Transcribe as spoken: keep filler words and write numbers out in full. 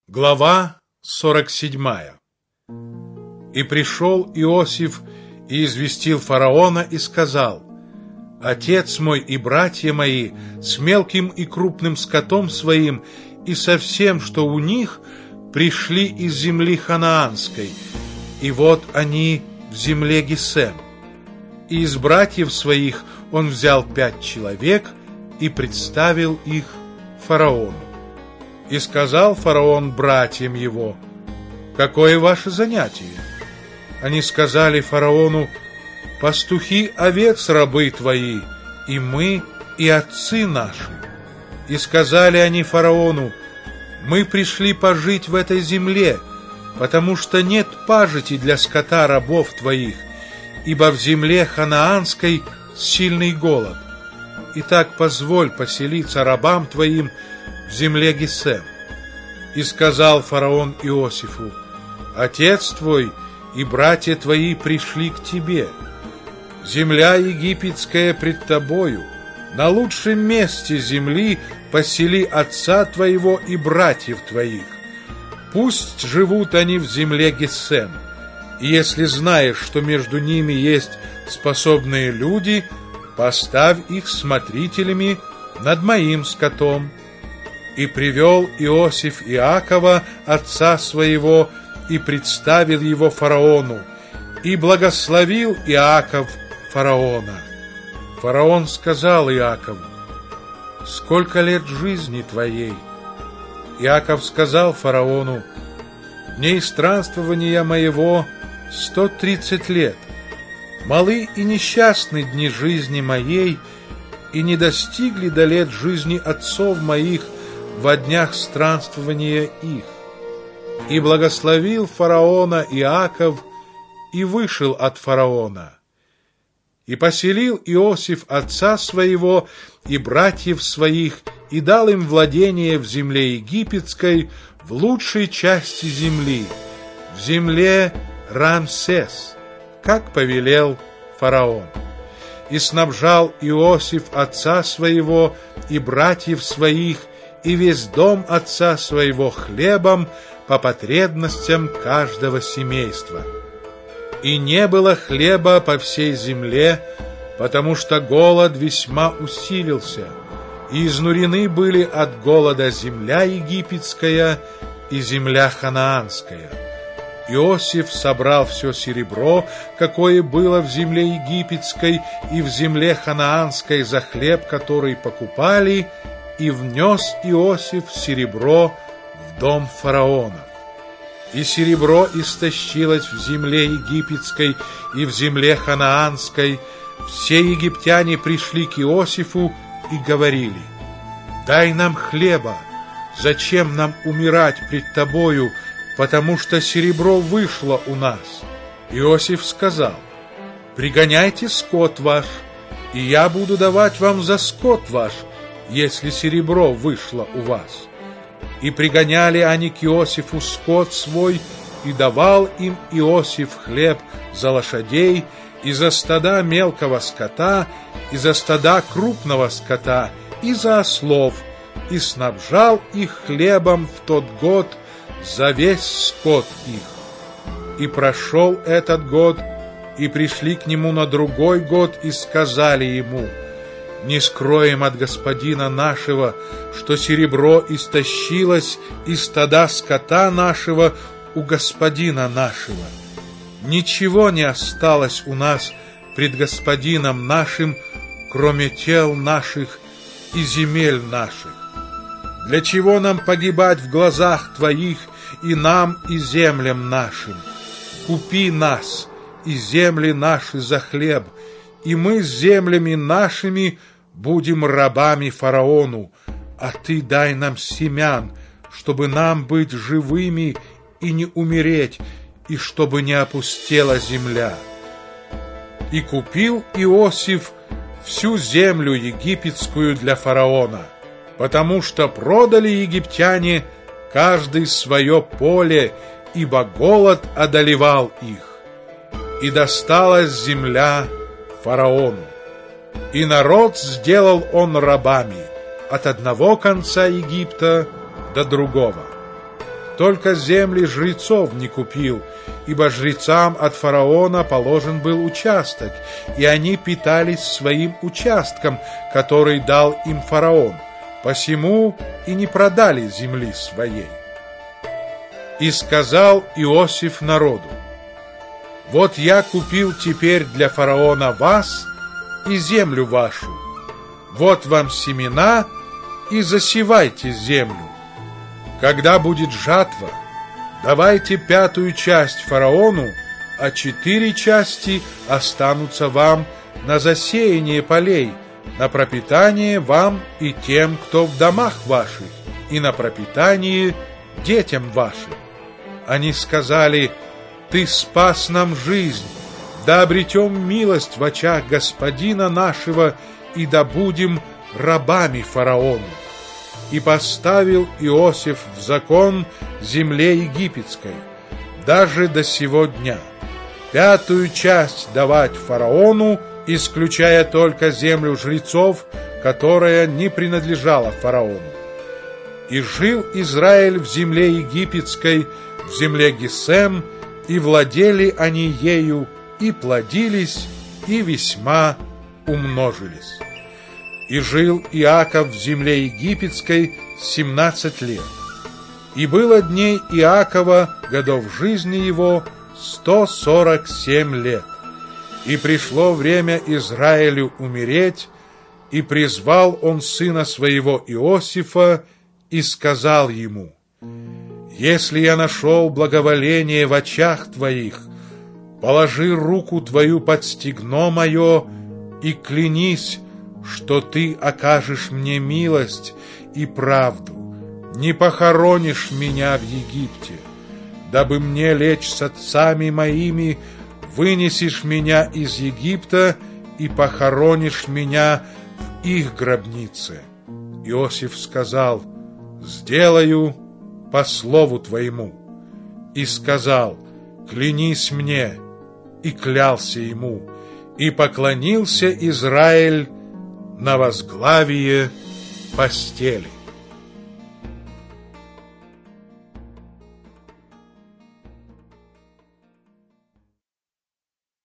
Глава сорок седьмая. И пришел Иосиф и известил фараона и сказал: «Отец мой и братья мои с мелким и крупным скотом своим и со всем, что у них, пришли из земли ханаанской, и вот они в земле Гесем. И из братьев своих он взял пять человек и представил их фараону. И сказал фараон братьям его: какое ваше занятие? Они сказали фараону: пастухи овец рабы твои, и мы, и отцы наши. И сказали они фараону: мы пришли пожить в этой земле, потому что нет пажити для скота рабов твоих, ибо в земле ханаанской сильный голод. Итак, позволь поселиться рабам твоим в земле Гесем. И сказал фараон Иосифу: отец твой и братья твои пришли к тебе. Земля египетская пред тобою. На лучшем месте земли посели отца твоего и братьев твоих. Пусть живут они в земле Гесем. И если знаешь, что между ними есть способные люди, поставь их смотрителями над моим скотом. И привел Иосиф Иакова, отца своего, и представил его фараону, и благословил Иаков фараона. Фараон сказал Иакову: сколько лет жизни твоей? Иаков сказал фараону: дней странствования моего сто тридцать лет. Малы и несчастны дни жизни моей, и не достигли до лет жизни отцов моих во днях странствования их. И благословил фараона Иаков, и вышел от фараона. И поселил Иосиф отца своего и братьев своих, и дал им владение в земле египетской, в лучшей части земли, в земле Рамсес, как повелел фараон. И снабжал Иосиф отца своего и братьев своих, и весь дом отца своего хлебом по потребностям каждого семейства. И не было хлеба по всей земле, потому что голод весьма усилился, и изнурены были от голода земля египетская и земля ханаанская. Иосиф собрал все серебро, какое было в земле египетской и в земле ханаанской за хлеб, который покупали, и внес Иосиф серебро в дом фараона. И серебро истощилось в земле египетской и в земле ханаанской. Все египтяне пришли к Иосифу и говорили: дай нам хлеба, зачем нам умирать пред тобою, потому что серебро вышло у нас. Иосиф сказал: пригоняйте скот ваш, и я буду давать вам за скот ваш, если серебро вышло у вас. И пригоняли они к Иосифу скот свой, и давал им Иосиф хлеб за лошадей, и за стада мелкого скота, и за стада крупного скота, и за ослов, и снабжал их хлебом в тот год за весь скот их. И прошел этот год, и пришли к нему на другой год, и сказали ему: не скроем от господина нашего, что серебро истощилось из стада скота нашего у господина нашего. Ничего не осталось у нас пред господином нашим, кроме тел наших и земель наших. Для чего нам погибать в глазах твоих и нам, и землям нашим? Купи нас и земли наши за хлеб, и мы с землями нашими будем рабами фараону, а ты дай нам семян, чтобы нам быть живыми и не умереть, и чтобы не опустела земля. И купил Иосиф всю землю египетскую для фараона, потому что продали египтяне каждый свое поле, ибо голод одолевал их. И досталась земля фараону. И народ сделал он рабами от одного конца Египта до другого. только земли жрецов не купил, ибо жрецам от фараона положен был участок, и они питались своим участком, который дал им фараон, посему и не продали земли своей. И сказал Иосиф народу: вот я купил теперь для фараона вас и землю вашу, вот вам семена, и засевайте землю. Когда будет жатва, давайте пятую часть фараону, а четыре части останутся вам на засеяние полей, на пропитание вам и тем, кто в домах ваших, и на пропитание детям вашим. Они сказали: ты спас нам жизнь, да обретем милость в очах господина нашего, и да будем рабами фараону. И поставил Иосиф в закон земле египетской, даже до сего дня, пятую часть давать фараону, исключая только землю жрецов, которая не принадлежала фараону. И жил Израиль в земле египетской, в земле Гесем, и владели они ею, и плодились, и весьма умножились. И жил Иаков в земле египетской семнадцать лет. И было дней Иакова, годов жизни его, сто сорок семь лет. И пришло время Израилю умереть, и призвал он сына своего Иосифа, и сказал ему: если я нашел благоволение в очах твоих, положи руку твою под стегно мое и клянись, что ты окажешь мне милость и правду, не похоронишь меня в Египте, дабы мне лечь с отцами моими, вынесешь меня из Египта и похоронишь меня в их гробнице. Иосиф сказал: сделаю по слову твоему. И сказал: клянись мне. И клялся ему, и поклонился Израиль на возглавие постели.